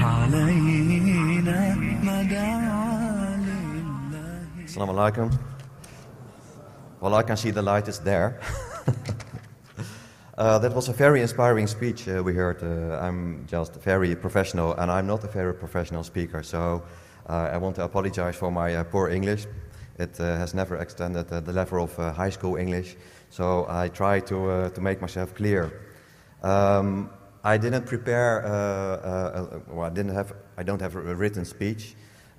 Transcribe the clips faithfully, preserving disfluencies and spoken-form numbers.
علينا مدعا لله. Assalamu alaikum. Well, I can see the light is there. uh, that was a very inspiring speech uh, we heard. Uh, I'm just very professional, and I'm not a very professional speaker, so uh, I want to apologize for my uh, poor English. It uh, has never extended uh, the level of uh, high school English, so I try to uh, to make myself clear. Um, I didn't prepare. Uh, uh, well, I didn't have. I don't have a written speech.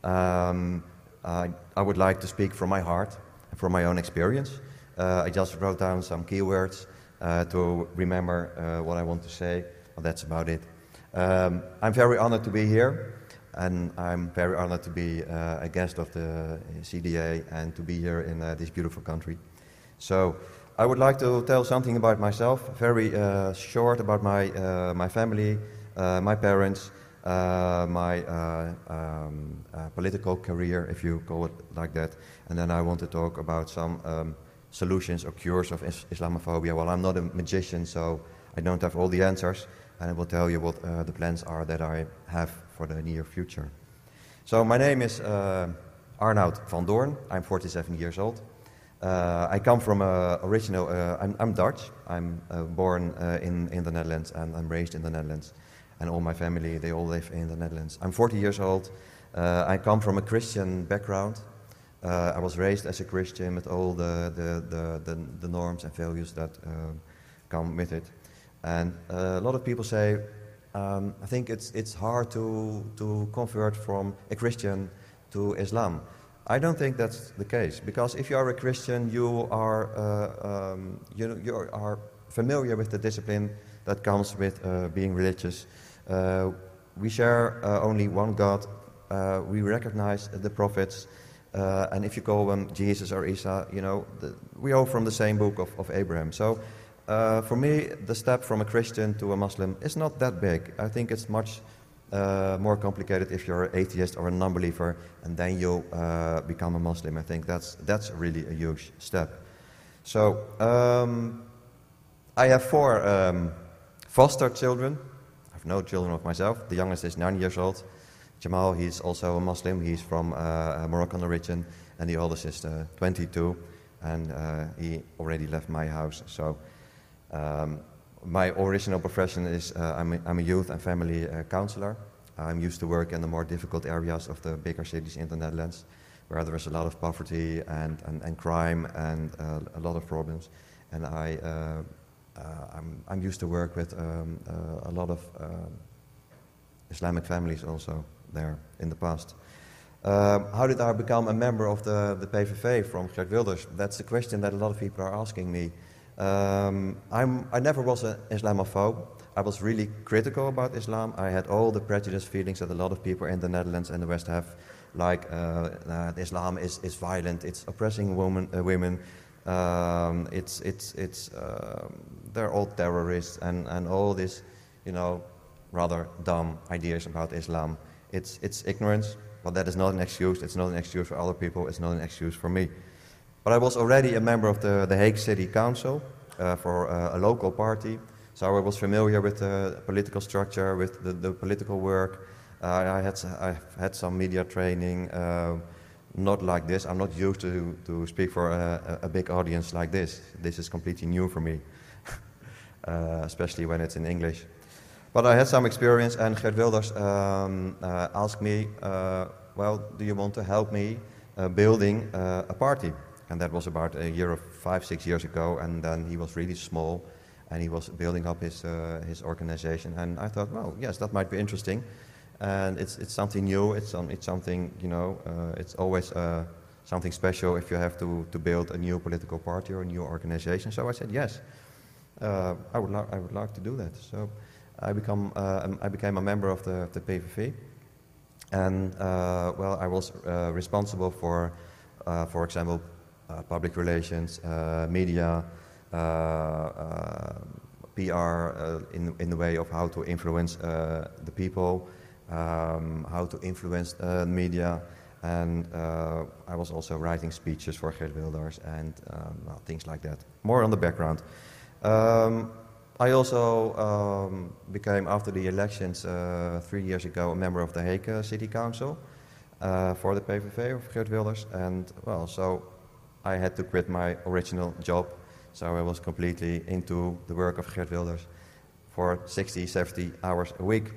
Um, I, I would like to speak from my heart, from my own experience. Uh, I just wrote down some keywords uh, to remember uh, what I want to say. Well, that's about it. Um, I'm very honored to be here, and I'm very honored to be uh, a guest of the C D A and to be here in uh, this beautiful country. So I would like to tell something about myself, very uh, short about my, uh, my family, uh, my parents, Uh, my uh, um, uh, political career, if you call it like that, and then I want to talk about some um, solutions or cures of is Islamophobia. Well, I'm not a magician, so I don't have all the answers, and I will tell you what uh, the plans are that I have for the near future. So my name is uh, Arnoud van Doorn. I'm forty-seven years old. Uh, I come from a original, uh, I'm, I'm Dutch. I'm uh, born uh, in, in the Netherlands, and I'm raised in the Netherlands. And all my family, they all live in the Netherlands. I'm forty years old. Uh, I come from a Christian background. Uh, I was raised as a Christian with all the, the, the, the, the norms and values that uh, come with it. And uh, a lot of people say, um, I think it's, it's hard to, to convert from a Christian to Islam. I don't think that's the case, because if you are a Christian, you are, uh, um, you, you are familiar with the discipline that comes with uh, being religious. Uh, we share uh, only one God. Uh, we recognize the prophets, uh, and if you call them Jesus or Isa, you know, the, we are from the same book of, of Abraham. So, uh, for me, the step from a Christian to a Muslim is not that big. I think it's much uh, more complicated if you're an atheist or a non-believer, and then you uh, become a Muslim. I think that's that's really a huge step. So, um, I have four um, foster children. No children of myself. The youngest is nine years old. Jamal, he's also a Muslim. He's from uh, Moroccan origin. And the oldest is uh, twenty-two. And uh, he already left my house. So um, my original profession is uh, I'm, a, I'm a youth and family uh, counselor. I'm used to work in the more difficult areas of the bigger cities in the Netherlands, where there is a lot of poverty and, and, and crime and uh, a lot of problems. And I uh, Uh, I'm, I'm used to work with um, uh, a lot of uh, Islamic families also there in the past. Um, how did I become a member of the, the P V V from Geert Wilders? That's a question that a lot of people are asking me. Um, I'm, I never was an Islamophobe. I was really critical about Islam. I had all the prejudice feelings that a lot of people in the Netherlands and the West have, like uh, uh, Islam is, is violent, it's oppressing woman, uh, women, um, it's, it's, it's, um, they're all terrorists and, and all this, you know, rather dumb ideas about Islam. It's, it's ignorance, but that is not an excuse. It's not an excuse for other people. It's not an excuse for me. But I was already a member of the, the Hague City Council uh, for uh, a local party, so I was familiar with the political structure, with the, the political work. Uh, I had I had some media training, uh, not like this. I'm not used to, to speak for a, a big audience like this. This is completely new for me. Uh, especially when it's in English. But I had some experience, and Geert Wilders um, uh, asked me, uh, well, do you want to help me uh, building uh, a party? And that was about a year or five, six years ago, and then he was really small, and he was building up his, uh, his organization, and I thought, well, yes, that might be interesting, and it's, it's something new, it's, um, it's something, you know, uh, it's always uh, something special if you have to, to build a new political party or a new organization, so I said yes. Uh, I would I would like to do that. So I become uh, I became a member of the, the P V V, and uh, well, I was uh, responsible for, uh, for example, uh, public relations, uh, media, uh, uh, P R, uh, in in the way of how to influence uh, the people, um, how to influence uh, media, and uh, I was also writing speeches for Geert Wilders and um, well, things like that. More on the background. Um, I also um, became, after the elections uh, three years ago, a member of the Hague uh, City Council uh, for the P V V of Geert Wilders. And well, so I had to quit my original job. So I was completely into the work of Geert Wilders for sixty, seventy hours a week.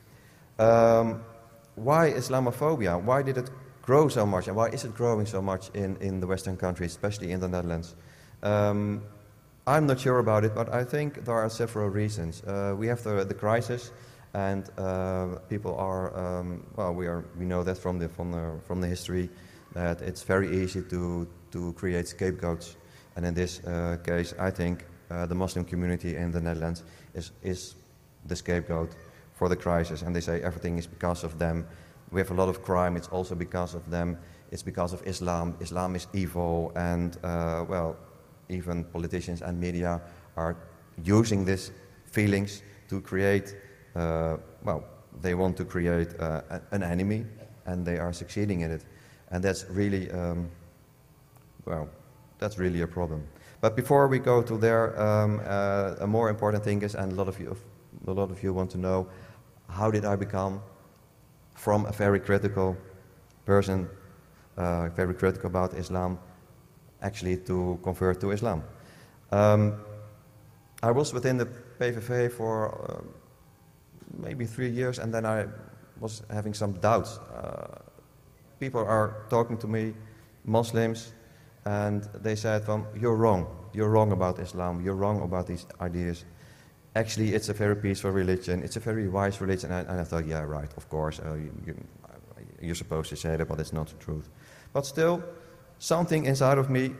Um, why Islamophobia? Why did it grow so much? And why is it growing so much in, in the Western countries, especially in the Netherlands? Um, I'm not sure about it, but I think there are several reasons. Uh, we have the, the crisis, and uh, people are, um, well, we, are, we know that from the, from, the, from the history, that it's very easy to, to create scapegoats. And in this uh, case, I think uh, the Muslim community in the Netherlands is, is the scapegoat for the crisis. And they say everything is because of them. We have a lot of crime, it's also because of them. It's because of Islam. Islam is evil, and, uh, well, even politicians and media are using these feelings to create, uh, well, they want to create uh, an enemy, and they are succeeding in it. And that's really, um, well, that's really a problem. But before we go to there, um, uh, a more important thing is, and a lot of you, a lot of you want to know, how did I become from a very critical person, uh, very critical about Islam, actually to convert to Islam. Um, I was within the P V V for uh, maybe three years, and then I was having some doubts. Uh, people are talking to me, Muslims, and they said, well, you're wrong, you're wrong about Islam, you're wrong about these ideas. Actually, it's a very peaceful religion, it's a very wise religion, and, and I thought, yeah, right, of course, uh, you, you, you're supposed to say that, but it's not the truth. But still, something inside of me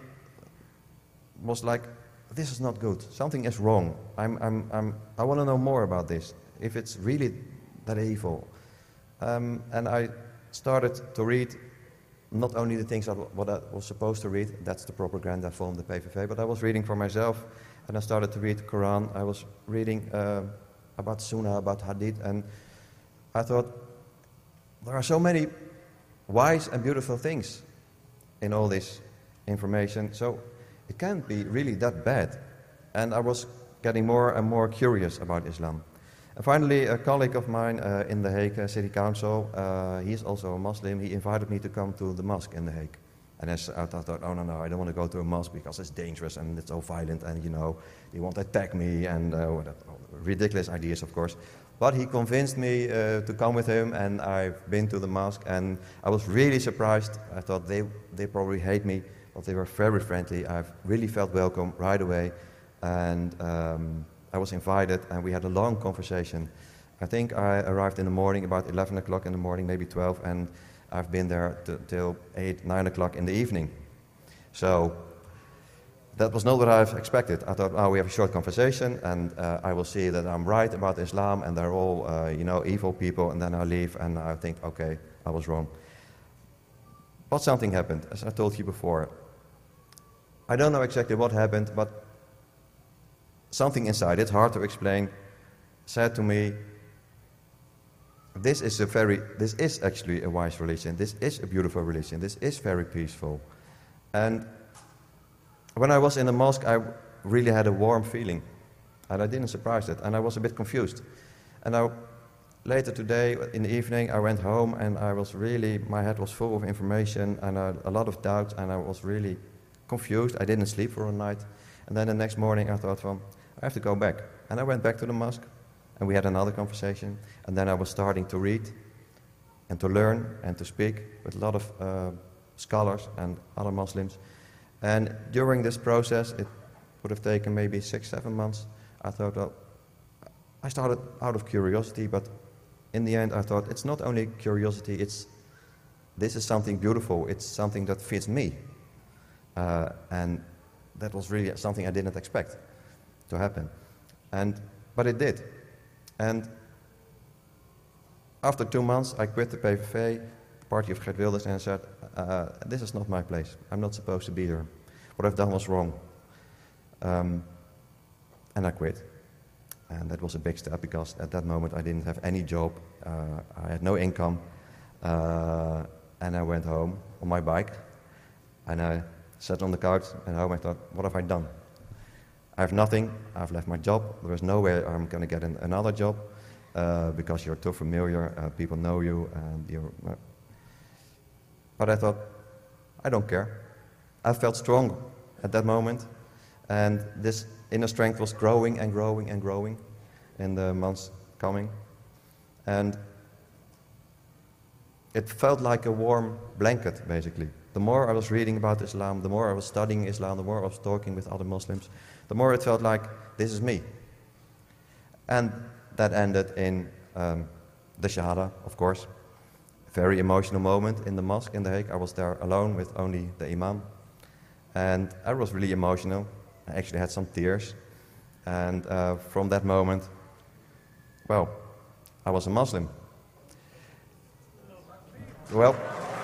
was like, this is not good, something is wrong. I'm, I'm, I'm, I want to know more about this, if it's really that evil. Um, and I started to read not only the things that what I was supposed to read, that's the propaganda from the P V V, but I was reading for myself, and I started to read the Quran. I was reading uh, about Sunnah, about Hadith, and I thought, there are so many wise and beautiful things in all this information, so it can't be really that bad. And I was getting more and more curious about Islam. And finally, a colleague of mine uh, in the Hague City Council, uh, he is also a Muslim, he invited me to come to the mosque in the Hague. And as I thought, oh no, no, I don't want to go to a mosque because it's dangerous and it's so violent, and you know, they want to attack me, and uh, ridiculous ideas, of course. But he convinced me uh, to come with him, and I've been to the mosque, and I was really surprised. I thought they, they probably hate me, but they were very friendly. I've really felt welcome right away, and um, I was invited, and we had a long conversation. I think I arrived in the morning, about eleven o'clock in the morning, maybe twelve, and I've been there till eight, nine o'clock in the evening. So that was not what I've expected. I thought, oh, we have a short conversation, and uh, I will see that I'm right about Islam, and they're all, uh, you know, evil people, and then I leave, and I think, okay, I was wrong. But something happened, as I told you before. I don't know exactly what happened, but something inside, it's hard to explain, said to me, this is a very, this is actually a wise religion, this is a beautiful religion, this is very peaceful. And when I was in the mosque, I really had a warm feeling, and I didn't surprise it, and I was a bit confused. And I, later today, in the evening, I went home, and I was really, my head was full of information, and a, a lot of doubts, and I was really confused. I didn't sleep for a night. And then the next morning, I thought, well, I have to go back. And I went back to the mosque, and we had another conversation, and then I was starting to read and to learn and to speak with a lot of uh, scholars and other Muslims. And during this process, it would have taken maybe six, seven months. I thought, well, I started out of curiosity, but in the end I thought, it's not only curiosity, it's, this is something beautiful, it's something that fits me. Uh, and that was really something I didn't expect to happen. And, but it did. And after two months, I quit the P V V, the party of Geert Wilders, and I said, uh, this is not my place. I'm not supposed to be here. What I've done was wrong. Um, and I quit. And that was a big step, because at that moment I didn't have any job. Uh, I had no income. Uh, and I went home on my bike. And I sat on the couch at home and thought, what have I done? I have nothing, I've left my job, there is no way I'm going to get an, another job uh, because you're too familiar, uh, people know you, and you're... Uh, but I thought, I don't care. I felt strong at that moment, and this inner strength was growing and growing and growing in the months coming. And it felt like a warm blanket, basically. The more I was reading about Islam, the more I was studying Islam, the more I was talking with other Muslims, the more it felt like, this is me. And that ended in um, the Shahada, of course. Very emotional moment in the mosque in The Hague. I was there alone with only the Imam. And I was really emotional. I actually had some tears. And uh, from that moment, well, I was a Muslim. Well,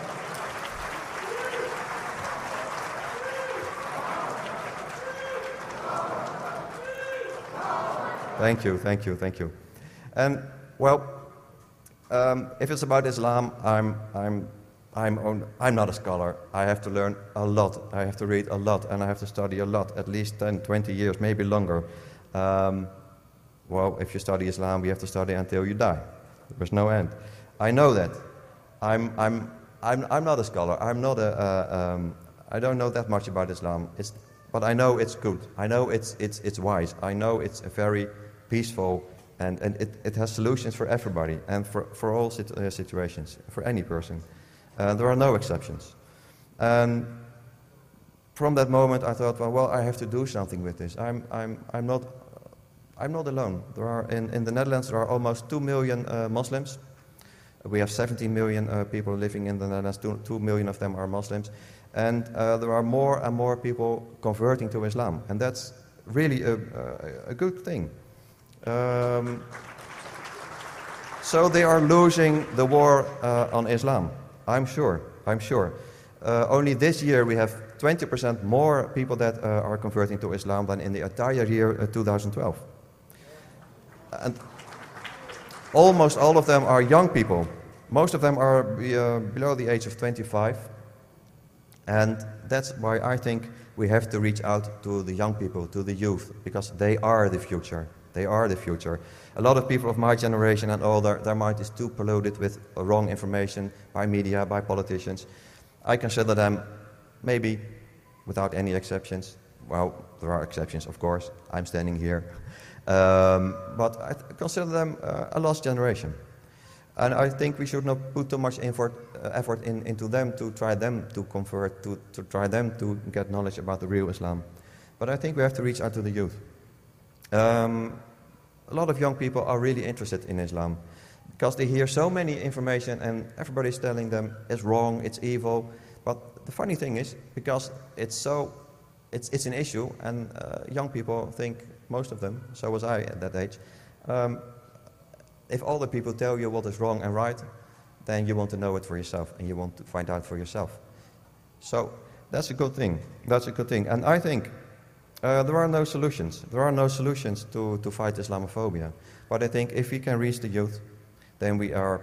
thank you, thank you, thank you. And, well, um, if it's about Islam, I'm, I'm, I'm, on, I'm not a scholar. I have to learn a lot. I have to read a lot, and I have to study a lot, at least ten, twenty years, maybe longer. Um, well, if you study Islam, you have to study until you die. There's no end. I know that. I'm, I'm, I'm, I'm not a scholar. I'm not a, uh, um, I don't know that much about Islam. It's, but I know it's good. I know it's, it's, it's wise. I know it's a very peaceful, and, and it, it has solutions for everybody and for, for all sit, uh, situations, for any person. Uh, there are no exceptions. And from that moment, I thought, well, well, I have to do something with this. I'm, I'm, I'm not, I'm not alone. There are in, in the Netherlands there are almost two million uh, Muslims. We have seventeen million uh, people living in the Netherlands. Two, two million of them are Muslims, and uh, there are more and more people converting to Islam, and that's really a, a, a good thing. Um, so they are losing the war uh, on Islam. I'm sure. I'm sure. Uh, only this year we have twenty percent more people that uh, are converting to Islam than in the entire year uh, two thousand twelve. And almost all of them are young people. Most of them are uh, below the age of twenty-five. And that's why I think we have to reach out to the young people, to the youth, because they are the future. They are the future. A lot of people of my generation and older, their mind is too polluted with wrong information by media, by politicians. I consider them, maybe without any exceptions, well, there are exceptions, of course. I'm standing here. Um, but I consider them uh, a lost generation. And I think we should not put too much effort, uh, effort in, into them to try them to convert, to, to try them to get knowledge about the real Islam. But I think we have to reach out to the youth. Um, a lot of young people are really interested in Islam because they hear so many information and everybody's telling them it's wrong, it's evil. But the funny thing is, because it's so, it's, it's an issue, and uh, young people think, most of them, so was I at that age, um, if all the people tell you what is wrong and right, then you want to know it for yourself and you want to find out for yourself. So that's a good thing. That's a good thing. And I think uh, there are no solutions. There are no solutions to, to fight Islamophobia. But I think if we can reach the youth, then we are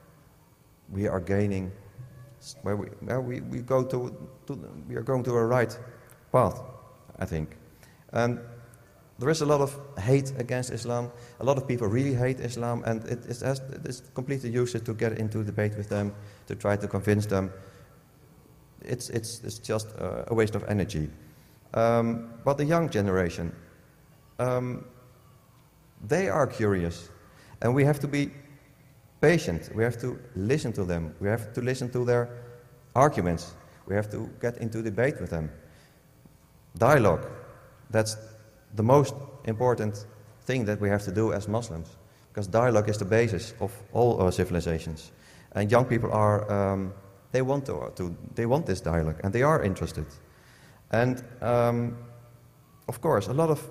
we are gaining. Where we where we, we go to, to we are going to a right path, I think. And there is a lot of hate against Islam. A lot of people really hate Islam, and it, it has, it's completely useless to get into debate with them, to try to convince them. It's, it's, it's just uh, a waste of energy. Um, but the young generation, um, they are curious, and we have to be patient. We have to listen to them. We have to listen to their arguments. We have to get into debate with them. Dialogue, that's the most important thing that we have to do as Muslims, because dialogue is the basis of all our civilizations. And young people are, um, they want to, to, they want this dialogue, and they are interested. And um, of course, a lot of,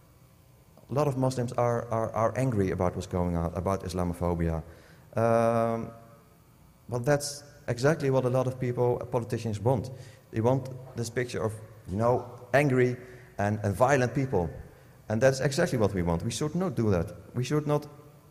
a lot of Muslims are, are, are angry about what's going on, about Islamophobia. Um, but that's exactly what a lot of people, politicians want. They want this picture of, you know, angry And, and violent people. And that's exactly what we want. We should not do that. We should not,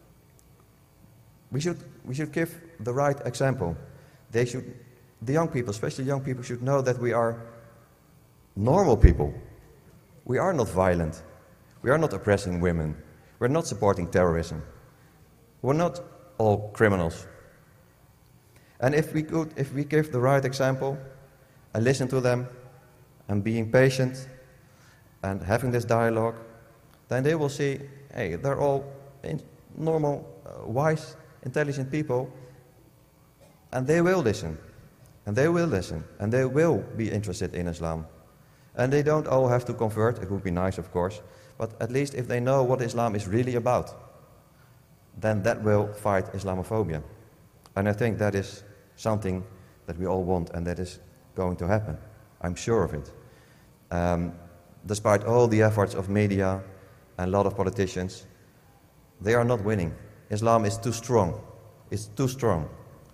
we should, we should give the right example. They should, the young people, especially young people, should know that we are normal people. We are not violent. We are not oppressing women. We're not supporting terrorism. We're not all criminals. And if we could, if we give the right example and listen to them and being patient and having this dialogue, then they will see, hey, they're all in normal, uh, wise, intelligent people, and they will listen, and they will listen, and they will be interested in Islam. And they don't all have to convert. It would be nice, of course, but at least if they know what Islam is really about, then that will fight Islamophobia. And I think that is something that we all want, and that is going to happen. I'm sure of it. Um, despite all the efforts of media and a lot of politicians, they are not winning. Islam is too strong. It's too strong.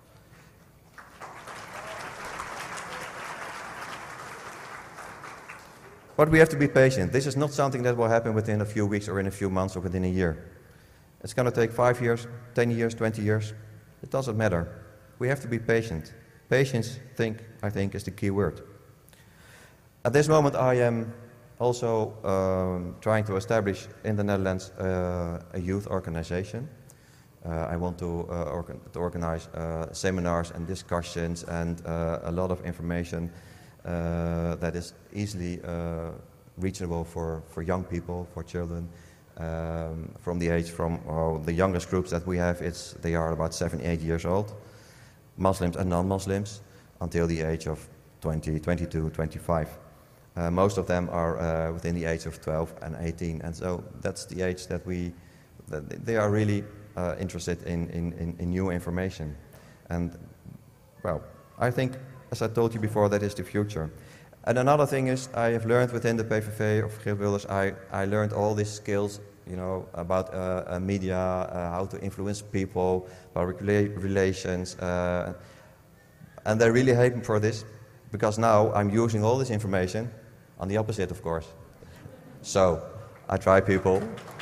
But we have to be patient. This is not something that will happen within a few weeks or in a few months or within a year. It's going to take five years, ten years, twenty years. It doesn't matter. We have to be patient. Patience, think, I think, is the key word. At this moment, I am also um, trying to establish in the Netherlands uh, a youth organization. Uh, I want to, uh, organ to organize uh, seminars and discussions and uh, a lot of information uh, that is easily uh, reachable for, for young people, for children. Um, from the age from oh, the youngest groups that we have, it's, they are about seven, eight years old, Muslims and non-Muslims, until the age of twenty, twenty-two, twenty-five. Uh, most of them are uh, within the age of twelve and eighteen, and so that's the age that we, that they are really uh, interested in, in, in new information. And, well, I think, as I told you before, that is the future. And another thing is, I have learned within the P V V of Geert Wilders, I, I learned all these skills, you know, about uh, uh, media, uh, how to influence people, public rela relations, uh, and they really hate me for this, because now I'm using all this information on the opposite, of course. So, I try people.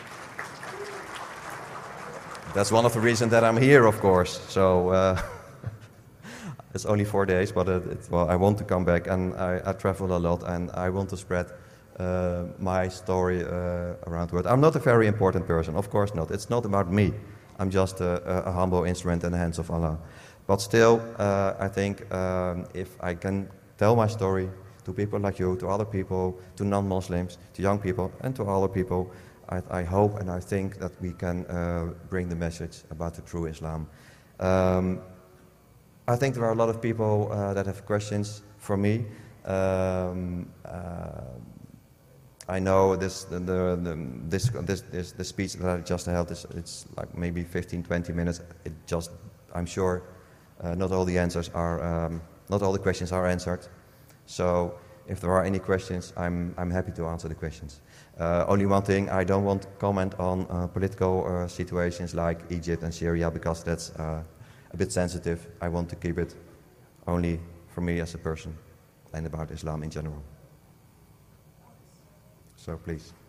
That's one of the reasons that I'm here, of course. So. Uh, It's only four days, but it, it, well, I want to come back, and I, I travel a lot, and I want to spread uh, my story uh, around the world. I'm not a very important person, of course not. It's not about me. I'm just a, a, a humble instrument in the hands of Allah. But still, uh, I think um, if I can tell my story to people like you, to other people, to non-Muslims, to young people, and to other people, I, I hope and I think that we can uh, bring the message about the true Islam. Um, I think there are a lot of people uh, that have questions for me. Um, uh, I know this, the, the, the, this, this, this, the speech that I just held, is, it's like maybe fifteen, twenty minutes. It just, I'm sure, uh, not all the answers are, um, not all the questions are answered. So, if there are any questions, I'm, I'm happy to answer the questions. Uh, only one thing, I don't want to comment on uh, political uh, situations like Egypt and Syria, because that's uh, a bit sensitive. I want to keep it only for me as a person and about Islam in general. So please.